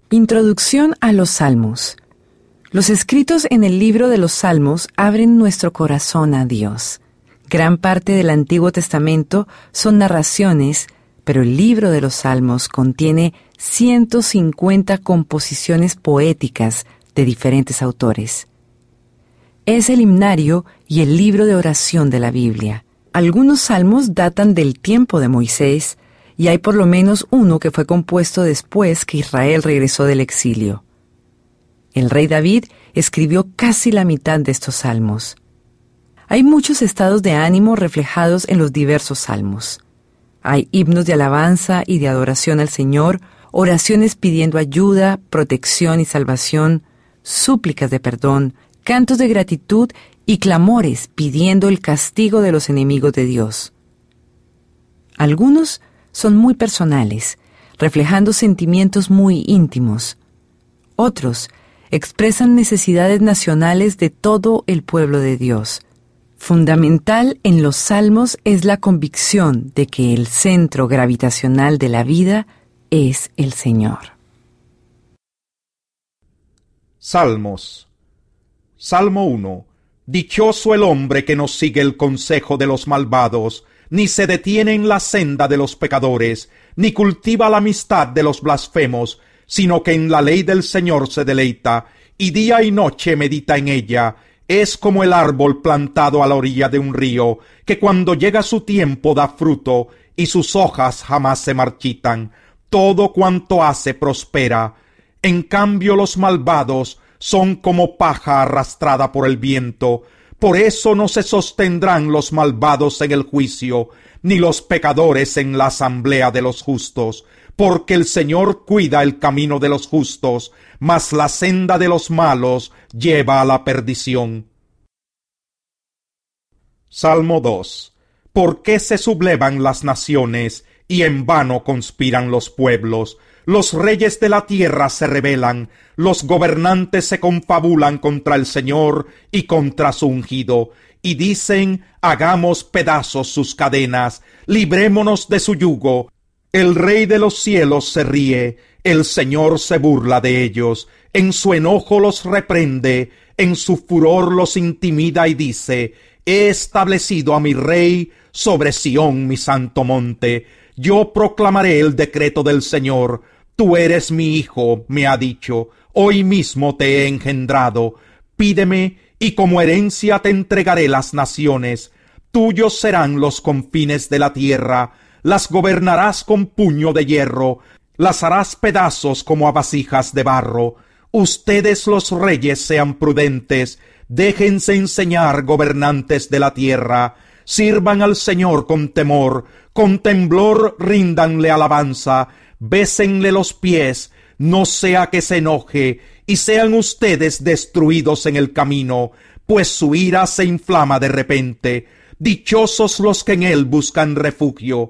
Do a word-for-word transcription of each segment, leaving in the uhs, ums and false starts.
Introducción a los Salmos. Los escritos en el libro de los Salmos abren nuestro corazón a Dios. Gran parte del Antiguo Testamento son narraciones, pero el libro de los Salmos contiene ciento cincuenta composiciones poéticas de diferentes autores. Es el himnario y el libro de oración de la Biblia. Algunos salmos datan del tiempo de Moisés, y hay por lo menos uno que fue compuesto después que Israel regresó del exilio. El rey David escribió casi la mitad de estos salmos. Hay muchos estados de ánimo reflejados en los diversos salmos. Hay himnos de alabanza y de adoración al Señor, oraciones pidiendo ayuda, protección y salvación, súplicas de perdón, cantos de gratitud y clamores pidiendo el castigo de los enemigos de Dios. Algunos son muy personales, reflejando sentimientos muy íntimos. Otros expresan necesidades nacionales de todo el pueblo de Dios. Fundamental en los salmos es la convicción de que el centro gravitacional de la vida es el Señor. Salmos. Salmo uno. Dichoso el hombre que no sigue el consejo de los malvados, ni se detiene en la senda de los pecadores, ni cultiva la amistad de los blasfemos, sino que en la ley del Señor se deleita, y día y noche medita en ella. Es como el árbol plantado a la orilla de un río, que cuando llega su tiempo da fruto, y sus hojas jamás se marchitan. Todo cuanto hace prospera. En cambio los malvados son como paja arrastrada por el viento. Por eso no se sostendrán los malvados en el juicio, ni los pecadores en la asamblea de los justos. Porque el Señor cuida el camino de los justos, mas la senda de los malos lleva a la perdición. Salmo dos. ¿Por qué se sublevan las naciones, y en vano conspiran los pueblos? Los reyes de la tierra se rebelan, los gobernantes se confabulan contra el Señor y contra su ungido, y dicen: hagamos pedazos sus cadenas, librémonos de su yugo. El Rey de los cielos se ríe, el Señor se burla de ellos, en su enojo los reprende, en su furor los intimida y dice: he establecido a mi Rey sobre Sión, mi santo monte. Yo proclamaré el decreto del Señor. Tú eres mi hijo, me ha dicho, hoy mismo te he engendrado. Pídeme, y como herencia te entregaré las naciones. Tuyos serán los confines de la tierra. Las gobernarás con puño de hierro, las harás pedazos como a vasijas de barro. Ustedes los reyes sean prudentes, déjense enseñar, gobernantes de la tierra. Sirvan al Señor con temor, con temblor ríndanle alabanza, bésenle los pies, no sea que se enoje, y sean ustedes destruidos en el camino, pues su ira se inflama de repente. Dichosos los que en él buscan refugio.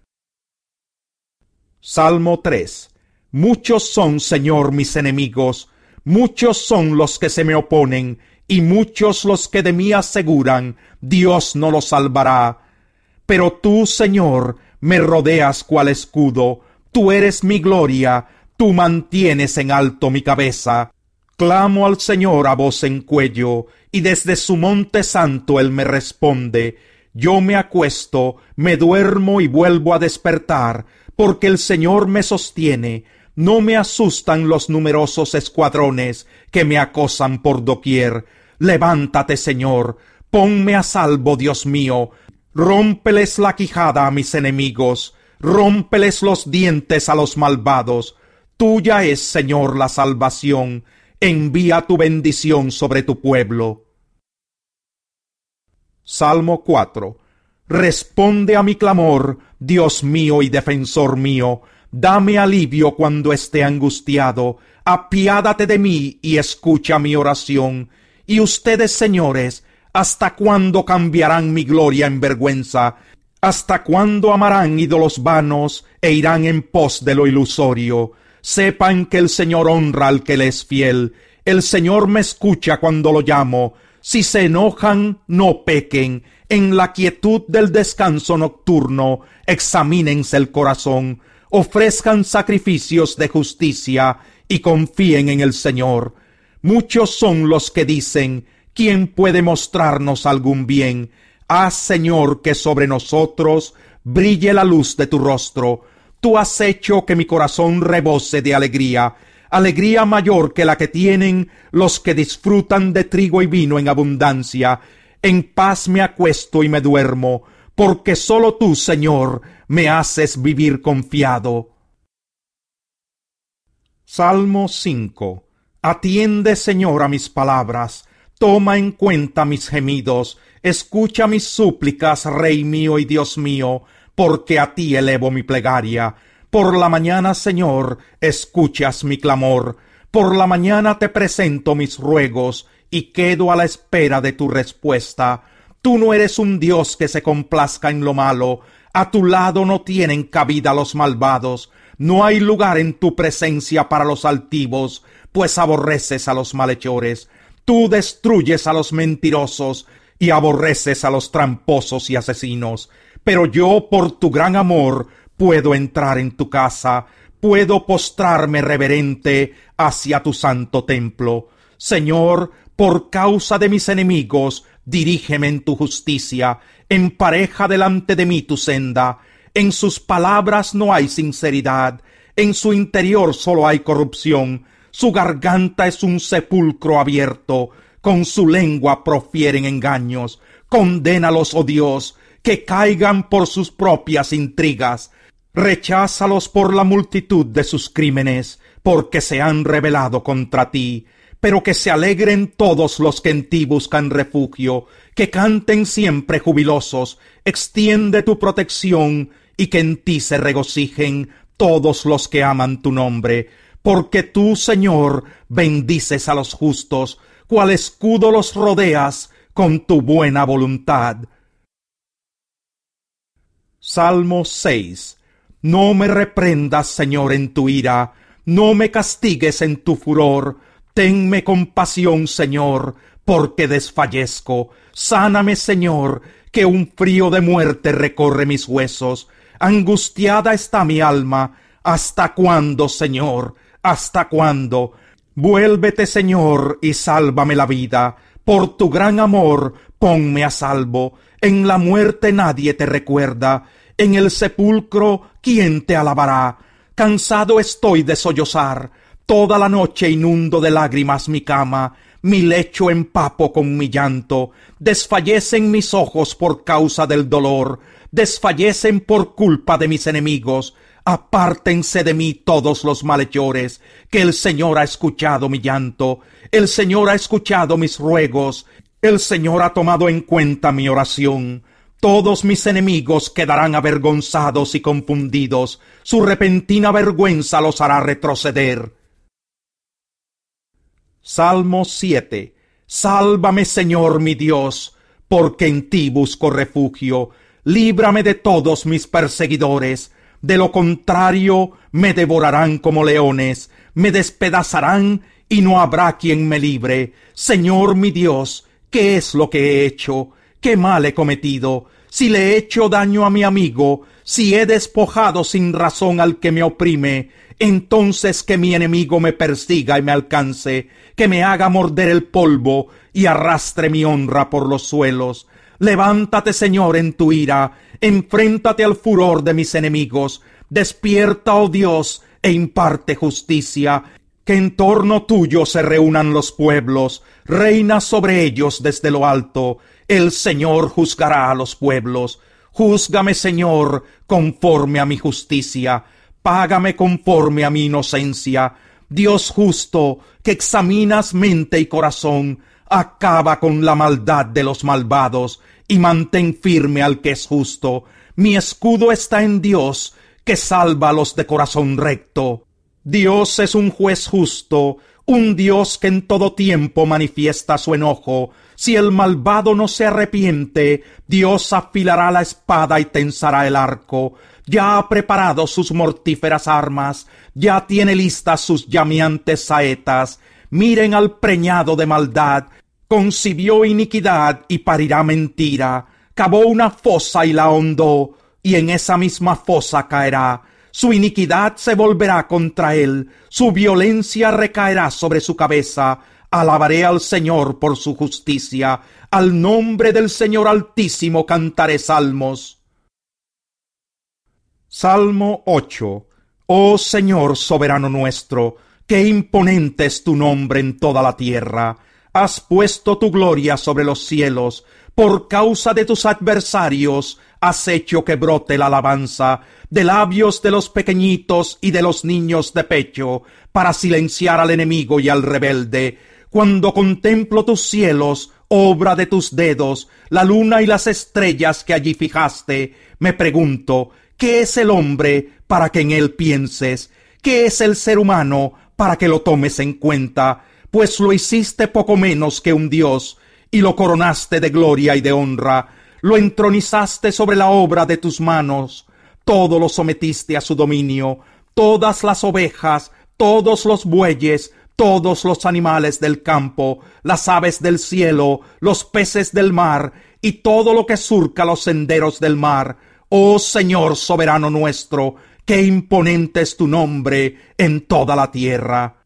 Salmo tres. Muchos son, Señor, mis enemigos, muchos son los que se me oponen, y muchos los que de mí aseguran: Dios no los salvará. Pero tú, Señor, me rodeas cual escudo, tú eres mi gloria, tú mantienes en alto mi cabeza. Clamo al Señor a voz en cuello, y desde su monte santo él me responde. Yo me acuesto, me duermo y vuelvo a despertar, porque el Señor me sostiene. No me asustan los numerosos escuadrones que me acosan por doquier. Levántate, Señor, ponme a salvo, Dios mío. Rómpeles la quijada a mis enemigos, rómpeles los dientes a los malvados. Tuya es, Señor, la salvación. Envía tu bendición sobre tu pueblo. Salmo cuatro. Responde a mi clamor, Dios mío y defensor mío. Dame alivio cuando esté angustiado. Apiádate de mí y escucha mi oración. Y ustedes, señores, ¿hasta cuándo cambiarán mi gloria en vergüenza? ¿Hasta cuándo amarán ídolos vanos e irán en pos de lo ilusorio? Sepan que el Señor honra al que le es fiel. El Señor me escucha cuando lo llamo. Si se enojan, no pequen. En la quietud del descanso nocturno, examínense el corazón. Ofrezcan sacrificios de justicia y confíen en el Señor. Muchos son los que dicen: ¿quién puede mostrarnos algún bien? Haz, Señor, que sobre nosotros brille la luz de tu rostro. Tú has hecho que mi corazón rebose de alegría, alegría mayor que la que tienen los que disfrutan de trigo y vino en abundancia. En paz me acuesto y me duermo, porque sólo tú, Señor, me haces vivir confiado. Salmo cinco. Atiende, Señor, a mis palabras, toma en cuenta mis gemidos, escucha mis súplicas, Rey mío y Dios mío, porque a ti elevo mi plegaria. Por la mañana, Señor, escuchas mi clamor, por la mañana te presento mis ruegos, y quedo a la espera de tu respuesta. Tú no eres un Dios que se complazca en lo malo, a tu lado no tienen cabida los malvados, no hay lugar en tu presencia para los altivos, pues aborreces a los malhechores. Tú destruyes a los mentirosos y aborreces a los tramposos y asesinos. Pero yo, por tu gran amor, puedo entrar en tu casa, puedo postrarme reverente hacia tu santo templo. Señor, por causa de mis enemigos, dirígeme en tu justicia, empareja delante de mí tu senda. En sus palabras no hay sinceridad, en su interior solo hay corrupción. Su garganta es un sepulcro abierto, con su lengua profieren engaños. Condénalos, oh Dios, que caigan por sus propias intrigas. Recházalos por la multitud de sus crímenes, porque se han rebelado contra ti. Pero que se alegren todos los que en ti buscan refugio, que canten siempre jubilosos. Extiende tu protección, y que en ti se regocijen todos los que aman tu nombre. Porque tú, Señor, bendices a los justos, cual escudo los rodeas con tu buena voluntad. Salmo seis. No me reprendas, Señor, en tu ira, no me castigues en tu furor. Tenme compasión, Señor, porque desfallezco. Sáname, Señor, que un frío de muerte recorre mis huesos. Angustiada está mi alma. ¿Hasta cuándo, Señor? ¿Hasta cuándo? Vuélvete, Señor, y sálvame la vida. Por tu gran amor, ponme a salvo. En la muerte nadie te recuerda. En el sepulcro, ¿quién te alabará? Cansado estoy de sollozar. Toda la noche inundo de lágrimas mi cama. Mi lecho empapo con mi llanto. Desfallecen mis ojos por causa del dolor. Desfallecen por culpa de mis enemigos. Apártense de mí todos los malhechores, que el Señor ha escuchado mi llanto, el Señor ha escuchado mis ruegos, el Señor ha tomado en cuenta mi oración. Todos mis enemigos quedarán avergonzados y confundidos, su repentina vergüenza los hará retroceder. Salmo siete. Sálvame, Señor mi Dios, porque en ti busco refugio. Líbrame de todos mis perseguidores. De lo contrario, me devorarán como leones, me despedazarán y no habrá quien me libre. Señor mi Dios, ¿qué es lo que he hecho? ¿Qué mal he cometido? Si le he hecho daño a mi amigo, si he despojado sin razón al que me oprime, entonces que mi enemigo me persiga y me alcance, que me haga morder el polvo y arrastre mi honra por los suelos. Levántate, Señor, en tu ira, enfréntate al furor de mis enemigos, despierta, oh Dios, e imparte justicia, que en torno tuyo se reúnan los pueblos, reina sobre ellos desde lo alto, el Señor juzgará a los pueblos. Júzgame, Señor, conforme a mi justicia, págame conforme a mi inocencia. Dios justo, que examinas mente y corazón, acaba con la maldad de los malvados y mantén firme al que es justo. Mi escudo está en Dios, que salva a los de corazón recto. Dios es un juez justo, un Dios que en todo tiempo manifiesta su enojo. Si el malvado no se arrepiente, Dios afilará la espada y tensará el arco. Ya ha preparado sus mortíferas armas, ya tiene listas sus llameantes saetas. Miren al preñado de maldad, concibió iniquidad y parirá mentira. Cavó una fosa y la hondó, y en esa misma fosa caerá. Su iniquidad se volverá contra él, su violencia recaerá sobre su cabeza. Alabaré al Señor por su justicia, al nombre del Señor Altísimo cantaré salmos. Salmo ocho. Oh Señor soberano nuestro, qué imponente es tu nombre en toda la tierra. Has puesto tu gloria sobre los cielos, por causa de tus adversarios has hecho que brote la alabanza de labios de los pequeñitos y de los niños de pecho, para silenciar al enemigo y al rebelde. Cuando contemplo tus cielos, obra de tus dedos, la luna y las estrellas que allí fijaste, me pregunto, ¿qué es el hombre para que en él pienses? ¿Qué es el ser humano para que lo tomes en cuenta? Pues lo hiciste poco menos que un Dios, y lo coronaste de gloria y de honra, lo entronizaste sobre la obra de tus manos, todo lo sometiste a su dominio, todas las ovejas, todos los bueyes, todos los animales del campo, las aves del cielo, los peces del mar, y todo lo que surca los senderos del mar. Oh Señor soberano nuestro, qué imponente es tu nombre en toda la tierra.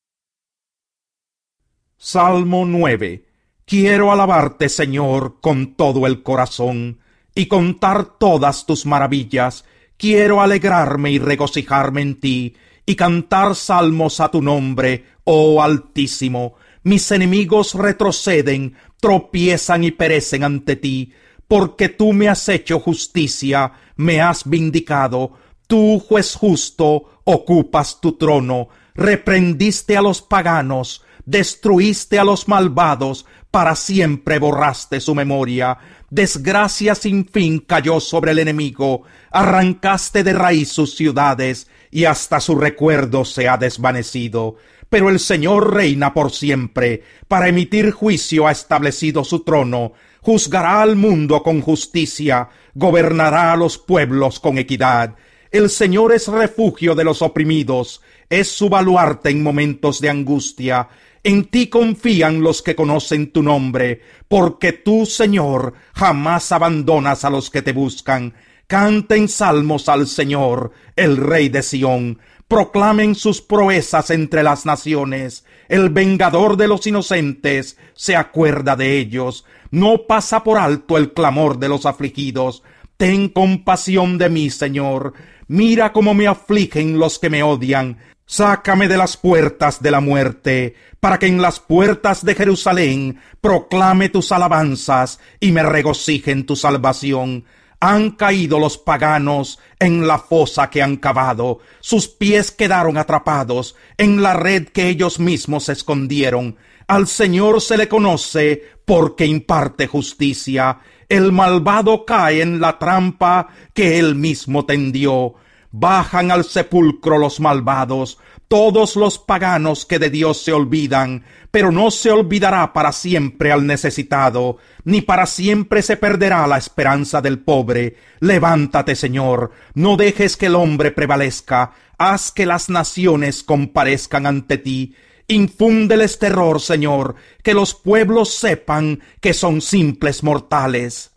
Salmo nueve. Quiero alabarte, Señor, con todo el corazón, y contar todas tus maravillas. Quiero alegrarme y regocijarme en ti, y cantar salmos a tu nombre, oh Altísimo. Mis enemigos retroceden, tropiezan y perecen ante ti, porque tú me has hecho justicia, me has vindicado. Tú, juez justo, ocupas tu trono, reprendiste a los paganos, destruiste a los malvados, para siempre borraste su memoria. Desgracia sin fin cayó sobre el enemigo, arrancaste de raíz sus ciudades, y hasta su recuerdo se ha desvanecido. Pero el Señor reina por siempre, para emitir juicio ha establecido su trono, juzgará al mundo con justicia, gobernará a los pueblos con equidad. El Señor es refugio de los oprimidos, es su baluarte en momentos de angustia. En ti confían los que conocen tu nombre, porque tú, Señor, jamás abandonas a los que te buscan. Canten salmos al Señor, el Rey de Sión. Proclamen sus proezas entre las naciones. El vengador de los inocentes se acuerda de ellos. No pasa por alto el clamor de los afligidos. Ten compasión de mí, Señor. Mira cómo me afligen los que me odian. Sácame de las puertas de la muerte, para que en las puertas de Jerusalén proclame tus alabanzas y me regocije en tu salvación. Han caído los paganos en la fosa que han cavado, sus pies quedaron atrapados en la red que ellos mismos escondieron. Al Señor se le conoce porque imparte justicia. El malvado cae en la trampa que él mismo tendió. Bajan al sepulcro los malvados, todos los paganos que de Dios se olvidan, pero no se olvidará para siempre al necesitado, ni para siempre se perderá la esperanza del pobre. Levántate, Señor, no dejes que el hombre prevalezca, haz que las naciones comparezcan ante ti. Infúndeles terror, Señor, que los pueblos sepan que son simples mortales.